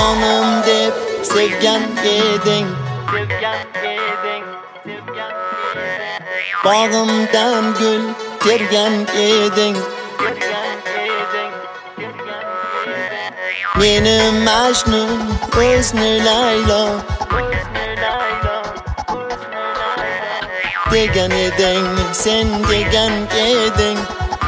Sultanım deb sevgan eding, bağımdan gül tergan eding. Meni Majnun, o'zni Laylo degan eding, sen degan eding.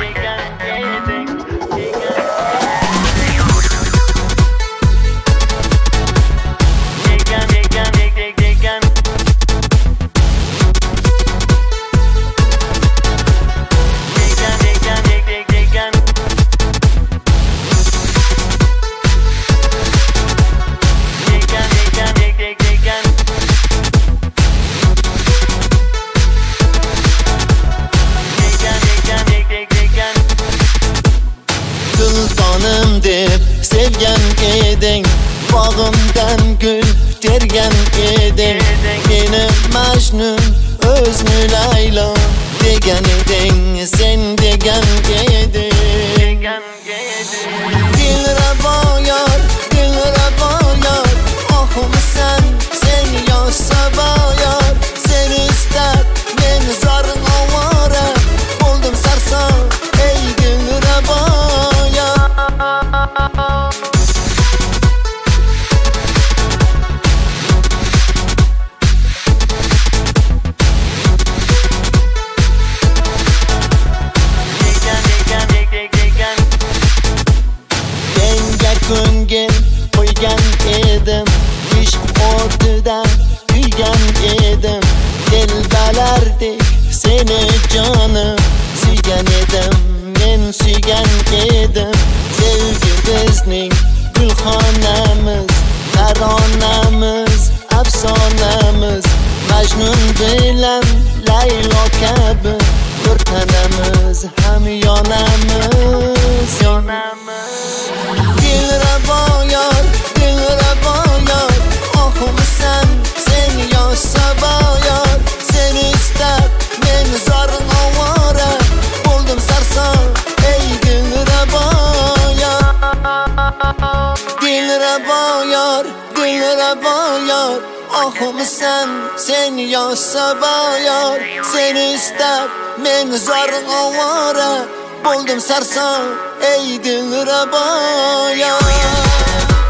Sultanım deb sevgan eding, bağımdan gül tergan eding. Meni Majnun, o'zni Laylo degan eding, sen degan eding. Dilrabo yor, ohmisan sen yoshsa boyor. Sen istab men zor ovora, bo'ldim sarson ey Dilrabo. Ko'ngil qo'ygan edim, ishq o'tida kuygan edim. Telbalardek seni jonim suygan edim, men suygan edim. Sevgi bizning gulxonamiz, taronamiz, afsonamiz. Majnun bilan Laylo kabi bir tanamiz, ham yonamiz. Dilrabo yor, ohmisan sen yoshsa boyor. Sen istab men zor ovora, bo'ldim sarson ey Dilrabo yor. Dilrabo yor, ohmisan sen yoshsa boyor. Sen istab men zor ovora, bo'ldim sarson ey Dilrabo yor.